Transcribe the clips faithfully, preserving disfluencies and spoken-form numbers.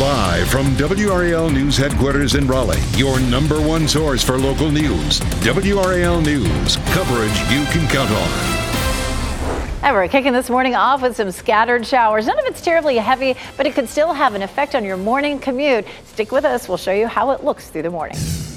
Live from W R A L News headquarters in Raleigh, your number one source for local news. W R A L News, coverage you can count on. And we're kicking this morning off with some scattered showers. None of it's terribly heavy, but it could still have an effect on your morning commute. Stick with us. We'll show you how it looks through the morning.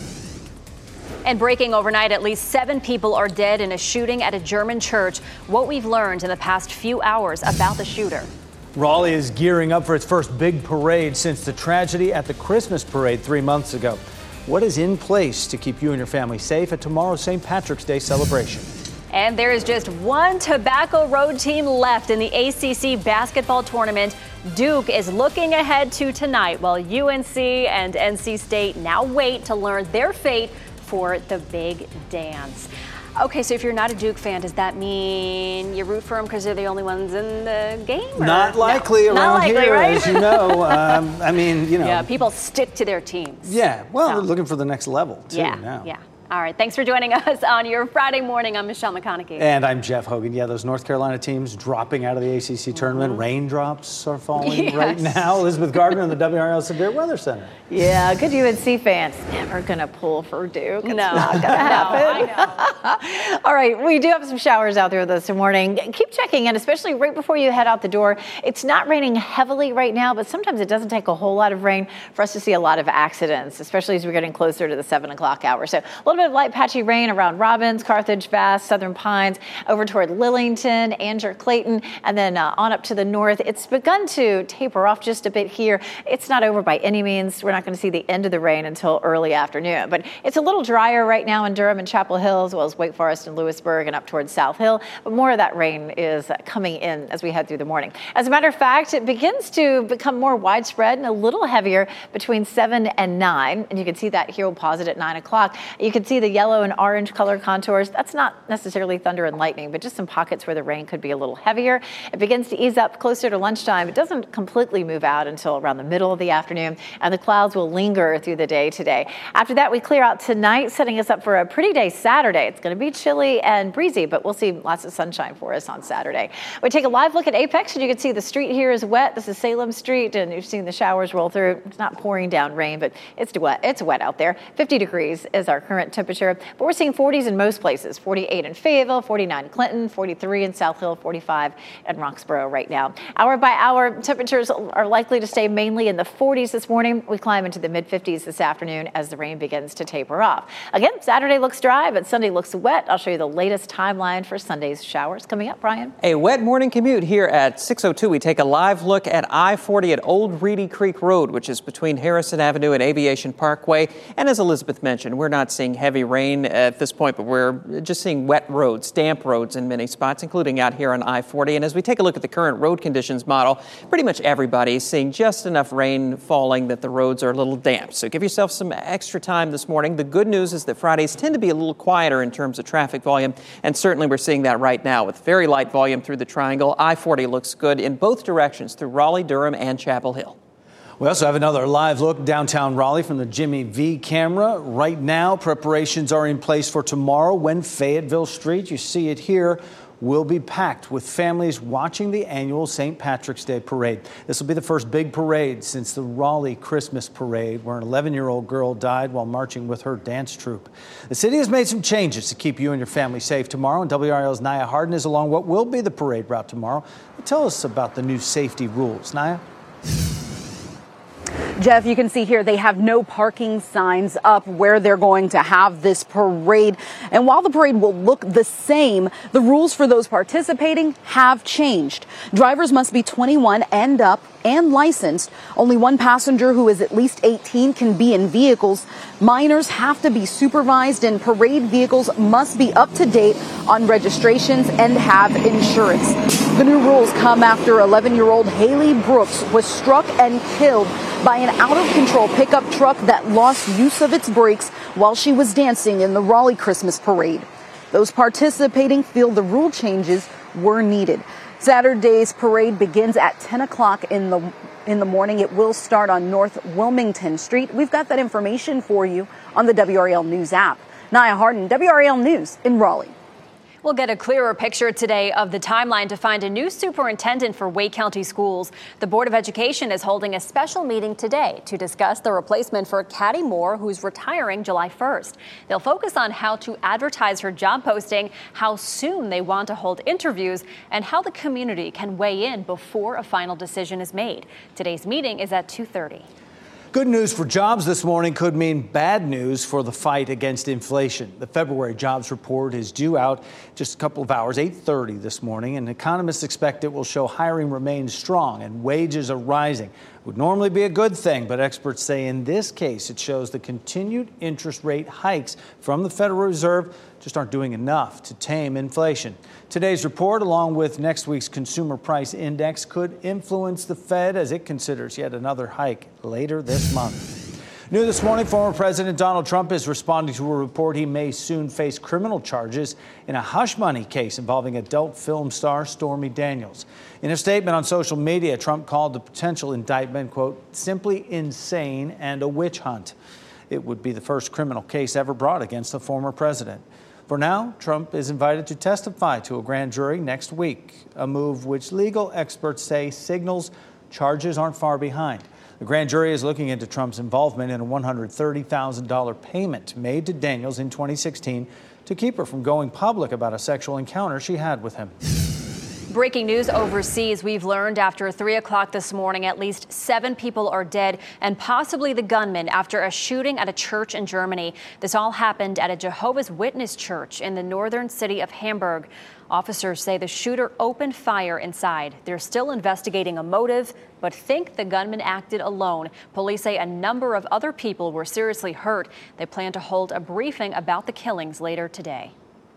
And breaking overnight, at least seven people are dead in a shooting at a German church. What we've learned in the past few hours about the shooter. Raleigh is gearing up for its first big parade since the tragedy at the Christmas parade three months ago. What is in place to keep you and your family safe at tomorrow's Saint Patrick's Day celebration? And there is just one Tobacco Road team left in the A C C basketball tournament. Duke is looking ahead to tonight, while U N C and N C State now wait to learn their fate for the big dance. Okay, so if you're not a Duke fan, does that mean you root for them because they're the only ones in the game? Or? Not likely no. around not likely, here, right? as you know. Um, I mean, you know. Yeah, people stick to their teams. Yeah, well, so. They're looking for the next level, too, yeah, now. Yeah. All right, thanks for joining us on your Friday morning. I'm Michelle McConaughey. And I'm Jeff Hogan. Yeah, those North Carolina teams dropping out of the A C C tournament. Mm-hmm. Raindrops are falling yes. right now. Elizabeth Gardner in the W R L Severe Weather Center. Yeah, good U N C fans. Never going to pull for Duke. It's no. not going to happen. No, I know. All right, we do have some showers out there this morning. Keep checking in, especially right before you head out the door. It's not raining heavily right now, but sometimes it doesn't take a whole lot of rain for us to see a lot of accidents, especially as we're getting closer to the seven o'clock hour. So a little bit of light patchy rain around Robbins, Carthage, Bass, Southern Pines, over toward Lillington, Anger, Clayton, and then uh, on up to the north. It's begun to taper off just a bit here. It's not over by any means. We're not going to see the end of the rain until early afternoon, but it's a little drier right now in Durham and Chapel Hill, as well as Wake Forest and Lewisburg and up towards South Hill. But more of that rain is coming in as we head through the morning. As a matter of fact, it begins to become more widespread and a little heavier between seven and nine. And you can see that here. We'll pause it at nine o'clock. You can see the yellow and orange color contours. That's not necessarily thunder and lightning, but just some pockets where the rain could be a little heavier. It begins to ease up closer to lunchtime. It doesn't completely move out until around the middle of the afternoon, and the clouds will linger through the day today. After that, we clear out tonight, setting us up for a pretty day Saturday. It's going to be chilly and breezy, but we'll see lots of sunshine for us on Saturday. We take a live look at Apex, and you can see the street here is wet. This is Salem Street, and you've seen the showers roll through. It's not pouring down rain, but it's wet. It's wet out there. fifty degrees is our current temperature, but we're seeing forties in most places. forty-eight in Fayetteville, forty-nine in Clinton, forty-three in South Hill, forty-five in Roxborough right now. Hour by hour, temperatures are likely to stay mainly in the forties this morning. We climb into the mid-fifties this afternoon as the rain begins to taper off. Again, Saturday looks dry, but Sunday looks wet. I'll show you the latest timeline for Sunday's showers coming up. Brian? A wet morning commute here at six oh two. We take a live look at I forty at Old Reedy Creek Road, which is between Harrison Avenue and Aviation Parkway. And as Elizabeth mentioned, we're not seeing heavy rain at this point, but we're just seeing wet roads, damp roads in many spots, including out here on I forty. And as we take a look at the current road conditions model, pretty much everybody is seeing just enough rain falling that the roads are a little damp. So give yourself some extra time this morning. The good news is that Fridays tend to be a little quieter in terms of traffic volume, and certainly we're seeing that right now with very light volume through the triangle. I forty looks good in both directions through Raleigh, Durham, and Chapel Hill. We also have another live look downtown Raleigh from the Jimmy V camera. Right now, preparations are in place for tomorrow when Fayetteville Street, you see it here, will be packed with families watching the annual Saint Patrick's Day parade. This will be the first big parade since the Raleigh Christmas parade, where an eleven-year-old girl died while marching with her dance troupe. The city has made some changes to keep you and your family safe tomorrow, and W R L's Naya Harden is along what will be the parade route tomorrow. Tell us about the new safety rules. Naya? Jeff, you can see here they have no parking signs up where they're going to have this parade. And while the parade will look the same, the rules for those participating have changed. Drivers must be twenty-one and up and licensed. Only one passenger who is at least eighteen can be in vehicles. Minors have to be supervised, and parade vehicles must be up to date on registrations and have insurance. The new rules come after eleven-year-old Haley Brooks was struck and killed by an out-of-control pickup truck that lost use of its brakes while she was dancing in the Raleigh Christmas parade. Those participating feel the rule changes were needed. Saturday's parade begins at ten o'clock in the in the morning. It will start on North Wilmington Street. We've got that information for you on the W R A L News app. Naya Harden, W R A L News in Raleigh. We'll get a clearer picture today of the timeline to find a new superintendent for Wake County Schools. The Board of Education is holding a special meeting today to discuss the replacement for Caddy Moore, who's retiring July first. They'll focus on how to advertise her job posting, how soon they want to hold interviews, and how the community can weigh in before a final decision is made. Today's meeting is at two thirty. Good news for jobs this morning could mean bad news for the fight against inflation. The February jobs report is due out just a couple of hours, eight thirty this morning, and economists expect it will show hiring remains strong and wages are rising. It would normally be a good thing, but experts say in this case it shows the continued interest rate hikes from the Federal Reserve just aren't doing enough to tame inflation. Today's report, along with next week's consumer price index, could influence the Fed as it considers yet another hike later this month. New this morning, former President Donald Trump is responding to a report he may soon face criminal charges in a hush money case involving adult film star Stormy Daniels. In a statement on social media, Trump called the potential indictment, quote, simply insane and a witch hunt. It would be the first criminal case ever brought against a former president. For now, Trump is invited to testify to a grand jury next week, a move which legal experts say signals charges aren't far behind. The grand jury is looking into Trump's involvement in a one hundred thirty thousand dollars payment made to Daniels in twenty sixteen to keep her from going public about a sexual encounter she had with him. Breaking news overseas. We've learned after three o'clock this morning, at least seven people are dead and possibly the gunman after a shooting at a church in Germany. This all happened at a Jehovah's Witness church in the northern city of Hamburg. Officers say the shooter opened fire inside. They're still investigating a motive, but think the gunman acted alone. Police say a number of other people were seriously hurt. They plan to hold a briefing about the killings later today.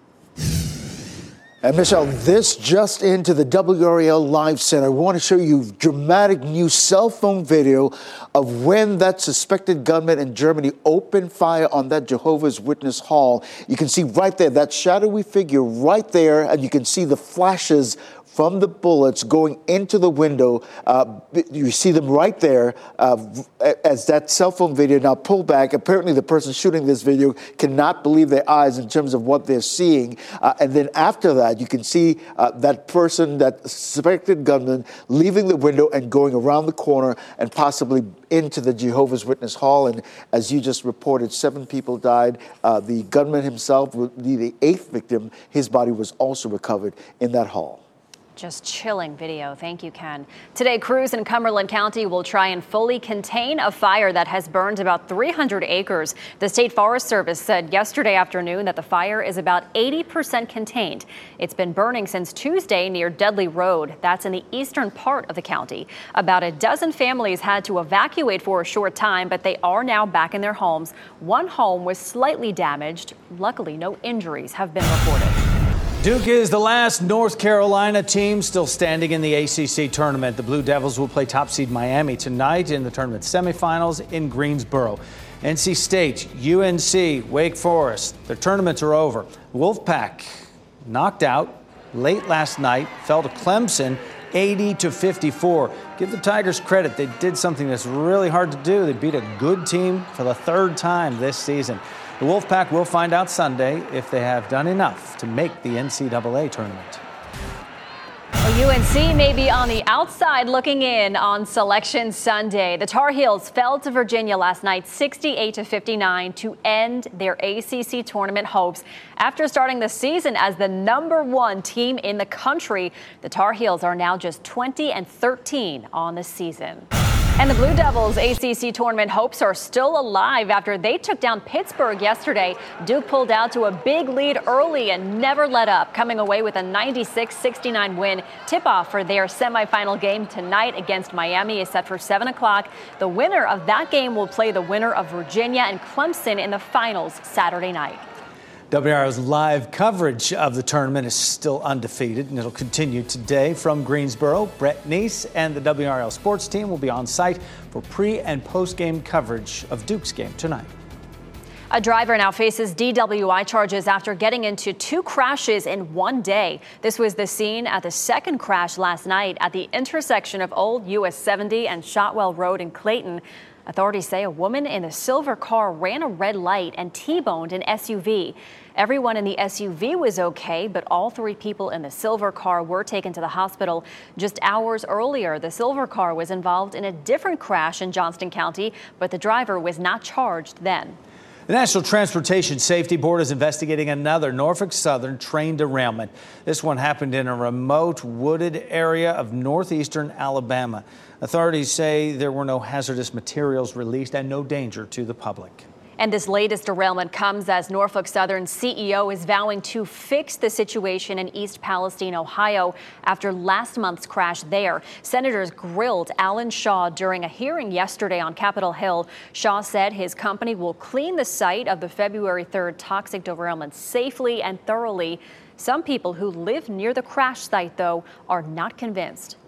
And Michelle, this just into the W R A L Live Center. We want to show you dramatic new cell phone video of when that suspected gunman in Germany opened fire on that Jehovah's Witness hall. You can see right there, that shadowy figure right there, and you can see the flashes from the bullets going into the window. Uh, you see them right there uh, as that cell phone video now pulled back. Apparently the person shooting this video cannot believe their eyes in terms of what they're seeing. Uh, and then after that, you can see uh, that person, that suspected gunman, leaving the window and going around the corner and possibly into the Jehovah's Witness hall. And as you just reported, seven people died. Uh, the gunman himself would be the eighth victim. His body was also recovered in that hall. Just chilling video. Thank you, Ken. Today, crews in Cumberland County will try and fully contain a fire that has burned about three hundred acres. The State Forest Service said yesterday afternoon that the fire is about eighty percent contained. It's been burning since Tuesday near Dudley Road. That's in the eastern part of the county. About a dozen families had to evacuate for a short time, but they are now back in their homes. One home was slightly damaged. Luckily, no injuries have been reported. Duke is the last North Carolina team still standing in the A C C tournament. The Blue Devils will play top seed Miami tonight in the tournament semifinals in Greensboro. N C State, U N C, Wake Forest, their tournaments are over. Wolfpack knocked out late last night, fell to Clemson eighty to fifty-four. Give the Tigers credit. They did something that's really hard to do. They beat a good team for the third time this season. The Wolfpack will find out Sunday if they have done enough to make the N C double A tournament. Well, U N C may be on the outside looking in on Selection Sunday. The Tar Heels fell to Virginia last night sixty-eight to fifty-nine to end their A C C tournament hopes. After starting the season as the number one team in the country, the Tar Heels are now just twenty and thirteen on the season. And the Blue Devils' A C C tournament hopes are still alive after they took down Pittsburgh yesterday. Duke pulled out to a big lead early and never let up, coming away with a ninety-six sixty-nine win. Tip-off for their semifinal game tonight against Miami is set for seven o'clock. The winner of that game will play the winner of Virginia and Clemson in the finals Saturday night. W R O's live coverage of the tournament is still undefeated, and it'll continue today from Greensboro. Brett Neese and the W R L sports team will be on site for pre- and post-game coverage of Duke's game tonight. A driver now faces D W I charges after getting into two crashes in one day. This was the scene at the second crash last night at the intersection of Old U S seventy and Shotwell Road in Clayton. Authorities say a woman in a silver car ran a red light and T-boned an S U V. Everyone in the S U V was okay, but all three people in the silver car were taken to the hospital. Just hours earlier, the silver car was involved in a different crash in Johnston County, but the driver was not charged then. The National Transportation Safety Board is investigating another Norfolk Southern train derailment. This one happened in a remote, wooded area of northeastern Alabama. Authorities say there were no hazardous materials released and no danger to the public. And this latest derailment comes as Norfolk Southern C E O is vowing to fix the situation in East Palestine, Ohio, after last month's crash there. Senators grilled Alan Shaw during a hearing yesterday on Capitol Hill. Shaw said his company will clean the site of the February third toxic derailment safely and thoroughly. Some people who live near the crash site, though, are not convinced.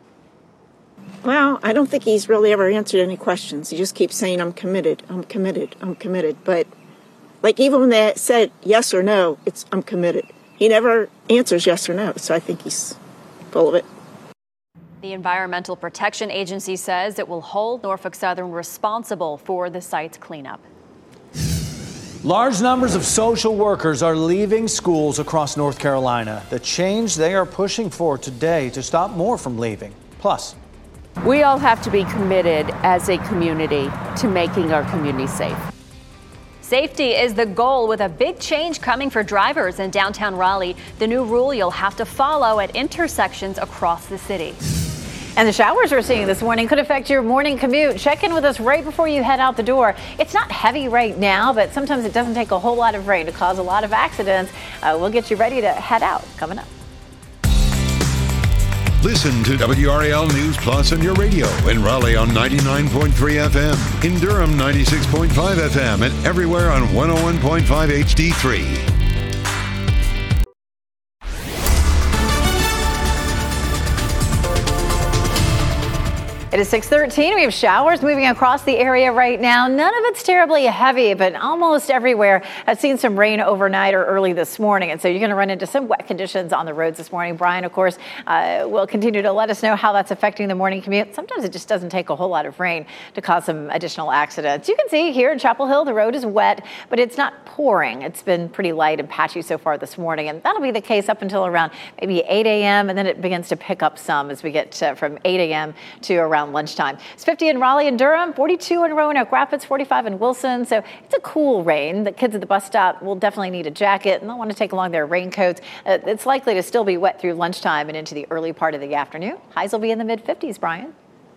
Well, I don't think he's really ever answered any questions. He just keeps saying, I'm committed, I'm committed, I'm committed. But, like, even when they said yes or no, it's I'm committed. He never answers yes or no, so I think he's full of it. The Environmental Protection Agency says it will hold Norfolk Southern responsible for the site's cleanup. Large numbers of social workers are leaving schools across North Carolina. The change they are pushing for today to stop more from leaving. Plus, we all have to be committed as a community to making our community safe. Safety is the goal, with a big change coming for drivers in downtown Raleigh. The new rule you'll have to follow at intersections across the city. And the showers we're seeing this morning could affect your morning commute. Check in with us right before you head out the door. It's not heavy right now, but sometimes it doesn't take a whole lot of rain to cause a lot of accidents. Uh, we'll get you ready to head out coming up. Listen to W R A L News Plus on your radio in Raleigh on ninety-nine point three F M, in Durham ninety-six point five F M, and everywhere on one oh one point five H D three. It is six thirteen. We have showers moving across the area right now. None of it's terribly heavy, but almost everywhere has seen some rain overnight or early this morning. And so you're going to run into some wet conditions on the roads this morning. Brian, of course, uh, will continue to let us know how that's affecting the morning commute. Sometimes it just doesn't take a whole lot of rain to cause some additional accidents. You can see here in Chapel Hill, the road is wet, but it's not pouring. It's been pretty light and patchy so far this morning. And that'll be the case up until around maybe eight a.m. And then it begins to pick up some as we get uh, from eight a.m. to around lunchtime. It's fifty in Raleigh and Durham, forty-two in Roanoke Rapids, forty-five in Wilson. So it's a cool rain. The kids at the bus stop will definitely need a jacket and they'll want to take along their raincoats. Uh, it's likely to still be wet through lunchtime and into the early part of the afternoon. Highs will be in the mid fifties, Brian.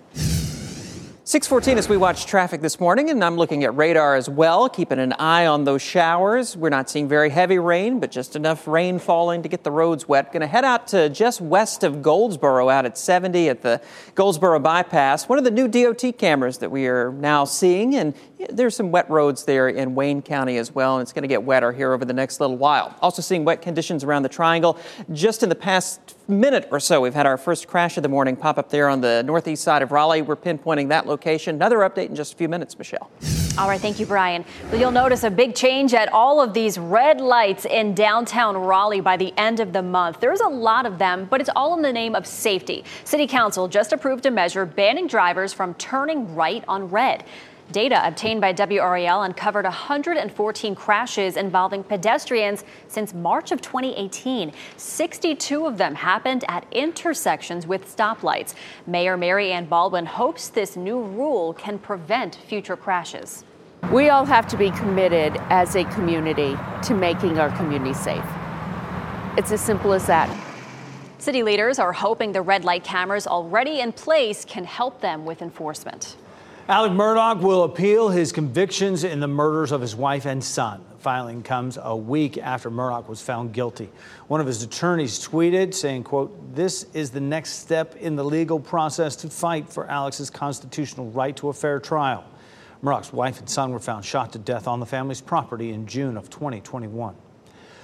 six fourteen as we watch traffic this morning, and I'm looking at radar as well, keeping an eye on those showers. We're not seeing very heavy rain, but just enough rain falling to get the roads wet. Going to head out to just west of Goldsboro, out at seventy at the Goldsboro bypass. One of the new D O T cameras that we are now seeing, and there's some wet roads there in Wayne County as well, and it's going to get wetter here over the next little while. Also seeing wet conditions around the Triangle. Just in the past minute or so, we've had our first crash of the morning pop up there on the northeast side of Raleigh. We're pinpointing that location. Another update in just a few minutes, Michelle. All right, thank you, Brian. Well, you'll notice a big change at all of these red lights in downtown Raleigh by the end of the month. There's a lot of them, but it's all in the name of safety. City Council just approved a measure banning drivers from turning right on red. Data obtained by W R A L uncovered one hundred fourteen crashes involving pedestrians since March of twenty eighteen. sixty-two of them happened at intersections with stoplights. Mayor Mary Ann Baldwin hopes this new rule can prevent future crashes. We all have to be committed as a community to making our community safe. It's as simple as that. City leaders are hoping the red light cameras already in place can help them with enforcement. Alec Murdaugh will appeal his convictions in the murders of his wife and son. The filing comes a week after Murdaugh was found guilty. One of his attorneys tweeted saying, quote, "This is the next step in the legal process to fight for Alex's constitutional right to a fair trial." Murdaugh's wife and son were found shot to death on the family's property in June of twenty twenty-one.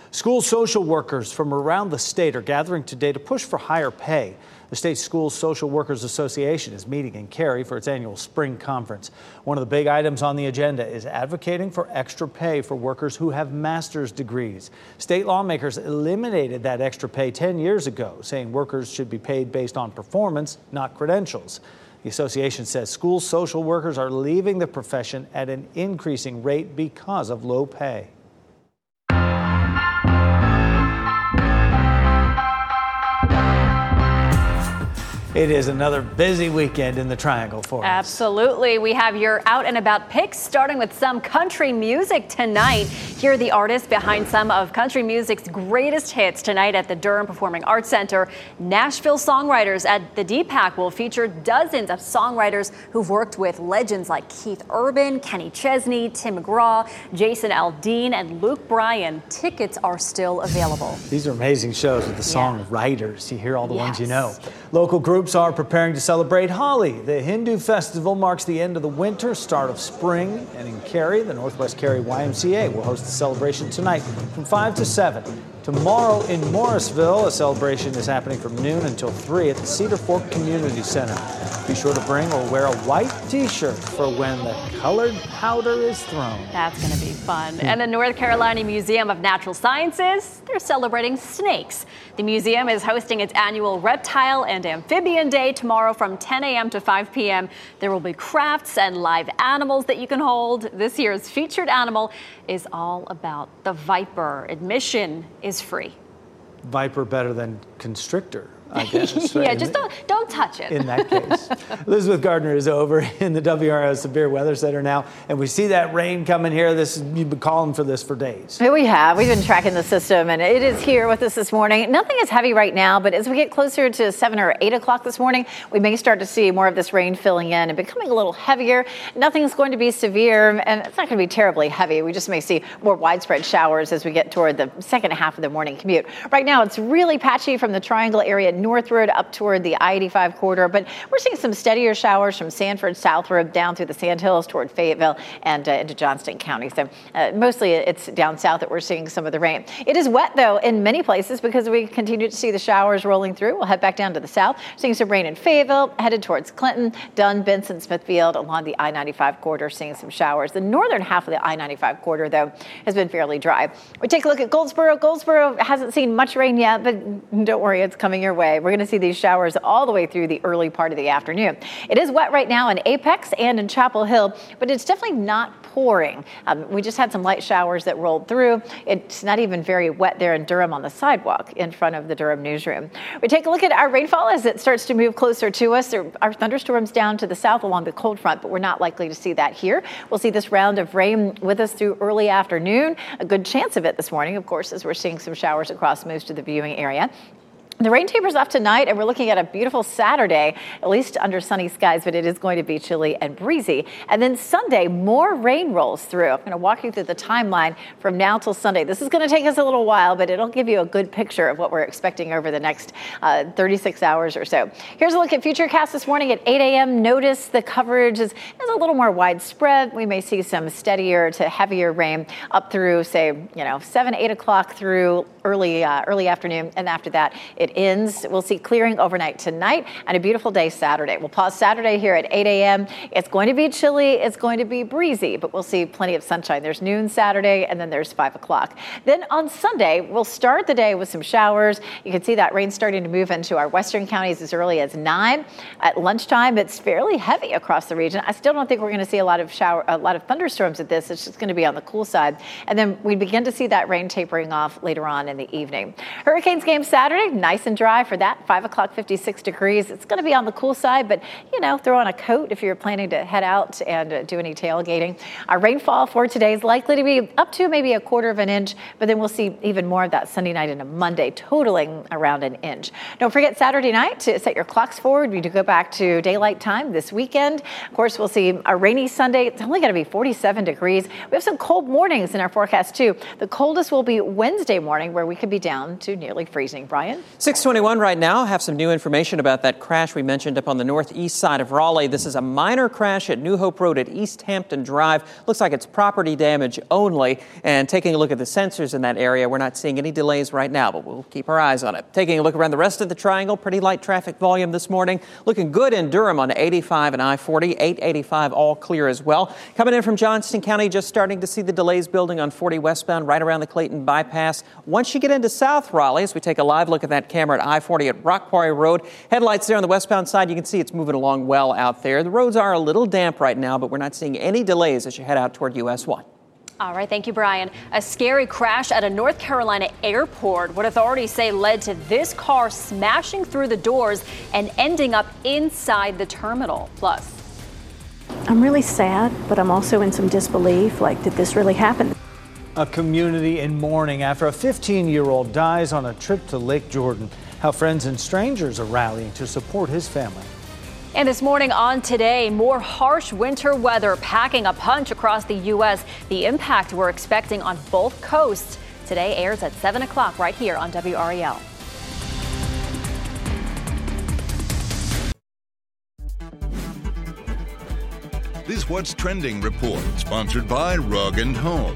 School social workers from around the state are gathering today to push for higher pay. The State School Social Workers Association is meeting in Cary for its annual spring conference. One of the big items on the agenda is advocating for extra pay for workers who have master's degrees. State lawmakers eliminated that extra pay ten years ago, saying workers should be paid based on performance, not credentials. The association says school social workers are leaving the profession at an increasing rate because of low pay. It is another busy weekend in the Triangle for us. Absolutely. We have your out and about picks, starting with some country music tonight. Here are the artists behind some of country music's greatest hits tonight at the Durham Performing Arts Center. Nashville songwriters at the D PAC will feature dozens of songwriters who've worked with legends like Keith Urban, Kenny Chesney, Tim McGraw, Jason Aldean, and Luke Bryan. Tickets are still available. These are amazing shows with the songwriters. You hear all the Yes. ones you know. Local groups are preparing to celebrate Holi. The Hindu festival marks the end of the winter, start of spring, and in Cary, the Northwest Cary Y M C A will host the celebration tonight from five to seven. Tomorrow in Morrisville, a celebration is happening from noon until three at the Cedar Fork Community Center. Be sure to bring or wear a white t-shirt for when the colored powder is thrown. That's going to be fun. And the North Carolina Museum of Natural Sciences, they're celebrating snakes. The museum is hosting its annual Reptile and Amphibian Day tomorrow from ten a.m. to five p.m. There will be crafts and live animals that you can hold. This year's featured animal is all about the viper. Admission is free. Viper better than constrictor, I guess. Yeah, right? just don't, don't touch it. In that case. Elizabeth Gardner is over in the W R S Severe Weather Center now, and we see that rain coming here. This You've been calling for this for days. We have. We've been tracking the system, and it is here with us this morning. Nothing is heavy right now, but as we get closer to seven or eight o'clock this morning, we may start to see more of this rain filling in and becoming a little heavier. Nothing's going to be severe, and it's not going to be terribly heavy. We just may see more widespread showers as we get toward the second half of the morning commute. Right now, it's really patchy from the Triangle area northward up toward the I eighty-five corridor, but we're seeing some steadier showers from Sanford southward down through the Sandhills toward Fayetteville and uh, into Johnston County. So uh, mostly it's down south that we're seeing some of the rain. It is wet, though, in many places because we continue to see the showers rolling through. We'll head back down to the south, seeing some rain in Fayetteville, headed towards Clinton, Dunn, Benson, Smithfield, along the I ninety-five corridor, seeing some showers. The northern half of the I ninety-five corridor, though, has been fairly dry. We take a look at Goldsboro. Goldsboro hasn't seen much rain yet, but don't worry, it's coming your way. We're going to see these showers all the way through the early part of the afternoon. It is wet right now in Apex and in Chapel Hill, but it's definitely not pouring. Um, we just had some light showers that rolled through. It's not even very wet there in Durham on the sidewalk in front of the Durham newsroom. We take a look at our rainfall as it starts to move closer to us. There are thunderstorms down to the south along the cold front, but we're not likely to see that here. We'll see this round of rain with us through early afternoon. A good chance of it this morning, of course, as we're seeing some showers across most of the viewing area. The rain tapers off tonight, and we're looking at a beautiful Saturday, at least under sunny skies, but it is going to be chilly and breezy. And then Sunday, more rain rolls through. I'm going to walk you through the timeline from now till Sunday. This is going to take us a little while, but it'll give you a good picture of what we're expecting over the next uh, thirty-six hours or so. Here's a look at Futurecast this morning at eight a.m. Notice the coverage is, is a little more widespread. We may see some steadier to heavier rain up through, say, you know, seven, eight o'clock through early, uh, early afternoon. And after that, it ends. We'll see clearing overnight tonight and a beautiful day Saturday. We'll pause Saturday here at eight a.m. It's going to be chilly. It's going to be breezy, but we'll see plenty of sunshine. There's noon Saturday, and then there's five o'clock. Then on Sunday, we'll start the day with some showers. You can see that rain starting to move into our western counties as early as nine. At lunchtime, it's fairly heavy across the region. I still don't think we're going to see a lot of shower, a lot of thunderstorms at this. It's just going to be on the cool side. And then we begin to see that rain tapering off later on in the evening. Hurricanes game Saturday, nice and dry for that. five o'clock, fifty-six degrees. It's going to be on the cool side, but, you know, throw on a coat if you're planning to head out and uh, do any tailgating. Our rainfall for today is likely to be up to maybe a quarter of an inch, but then we'll see even more of that Sunday night into Monday, totaling around an inch. Don't forget Saturday night to set your clocks forward. We do go back to daylight time this weekend. Of course, we'll see a rainy Sunday. It's only going to be forty-seven degrees. We have some cold mornings in our forecast, too. The coldest will be Wednesday morning, where we could be down to nearly freezing. Brian? So six twenty-one right now. Have some new information about that crash we mentioned up on the northeast side of Raleigh. This is a minor crash at New Hope Road at East Hampton Drive. Looks like it's property damage only. And taking a look at the sensors in that area, we're not seeing any delays right now, but we'll keep our eyes on it. Taking a look around the rest of the triangle, pretty light traffic volume this morning. Looking good in Durham on eighty-five and I forty, eight eighty-five all clear as well. Coming in from Johnston County, just starting to see the delays building on forty westbound right around the Clayton bypass. Once you get into South Raleigh, as we take a live look at that camera at I forty at Rock Quarry Road. Headlights there on the westbound side. You can see it's moving along well out there. The roads are a little damp right now, but we're not seeing any delays as you head out toward U S one. All right, thank you, Brian. A scary crash at a North Carolina airport, what authorities say led to this car smashing through the doors and ending up inside the terminal. Plus, I'm really sad, but I'm also in some disbelief. Like, did this really happen? A community in mourning after a fifteen-year-old dies on a trip to Lake Jordan. How friends and strangers are rallying to support his family. And this morning on Today, more harsh winter weather packing a punch across the U S. The impact we're expecting on both coasts. Today airs at seven o'clock right here on W R A L. This What's Trending report, sponsored by Rug and Home.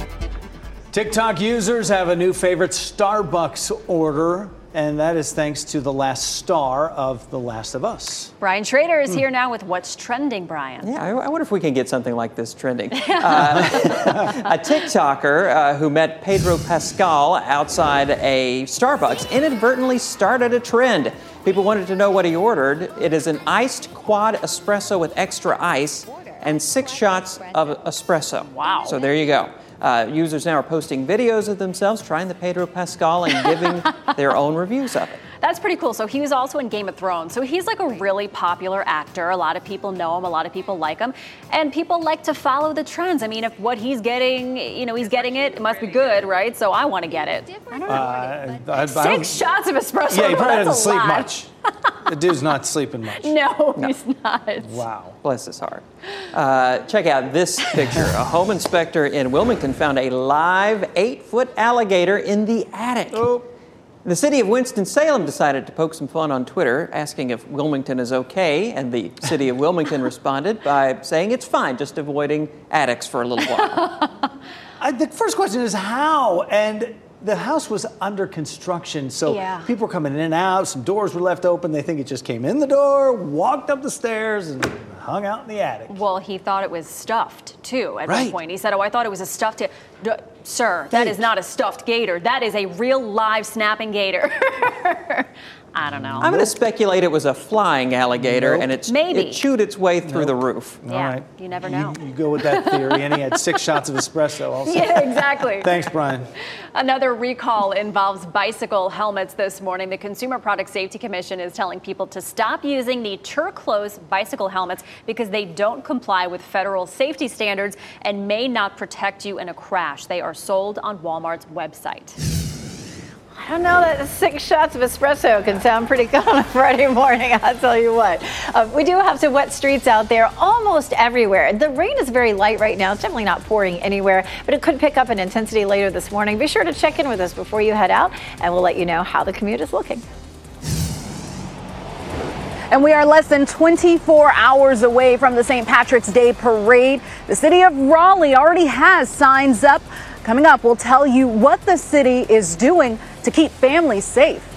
TikTok users have a new favorite Starbucks order, and that is thanks to the last star of The Last of Us. Brian Schrader is here now with What's Trending, Brian. Yeah, I, I wonder if we can get something like this trending. uh, a TikToker uh, who met Pedro Pascal outside a Starbucks inadvertently started a trend. People wanted to know what he ordered. It is an iced quad espresso with extra ice and six shots of espresso. Wow. So there you go. Uh, users now are posting videos of themselves trying the Pedro Pascal and giving their own reviews of it. That's pretty cool. So he was also in Game of Thrones. So he's like a really popular actor. A lot of people know him. A lot of people like him. And people like to follow the trends. I mean, if what he's getting, you know, he's getting it, it must be good, right? So I want to get it. I don't know. Uh, I, I Six shots of espresso. Yeah, he probably That's doesn't a sleep lot. much. The dude's not sleeping much. No, no, he's not. Wow. Bless his heart. Uh, check out this picture. A home inspector in Wilmington found a live eight-foot alligator in the attic. Oh. The city of Winston-Salem decided to poke some fun on Twitter, asking if Wilmington is okay, and the city of Wilmington responded by saying it's fine, just avoiding attics for a little while. I, the first question is how, and the house was under construction, so Yeah. people were coming in and out, some doors were left open, they think it just came in the door, walked up the stairs, and hung out in the attic. Well, he thought it was stuffed, too, at Right. one point. He said, oh, I thought it was a stuffed... D- Sir, that is not a stuffed gator. That is a real live snapping gator. I don't know. I'm going to speculate it was a flying alligator, Nope. and it's, Maybe. it chewed its way through Nope. the roof. Yeah, All right. you never know. You, you go with that theory, and he had six shots of espresso also. Yeah, exactly. Thanks, Brian. Another recall involves bicycle helmets this morning. The Consumer Product Safety Commission is telling people to stop using the Turclose bicycle helmets because they don't comply with federal safety standards and may not protect you in a crash. They are sold on Walmart's website. I don't know, that six shots of espresso can sound pretty good on a Friday morning, I'll tell you what. Uh, we do have some wet streets out there almost everywhere. The rain is very light right now. It's definitely not pouring anywhere, but it could pick up in intensity later this morning. Be sure to check in with us before you head out, and we'll let you know how the commute is looking. And we are less than twenty-four hours away from the Saint Patrick's Day Parade. The city of Raleigh already has signs up. Coming up, we'll tell you what the city is doing to keep families safe.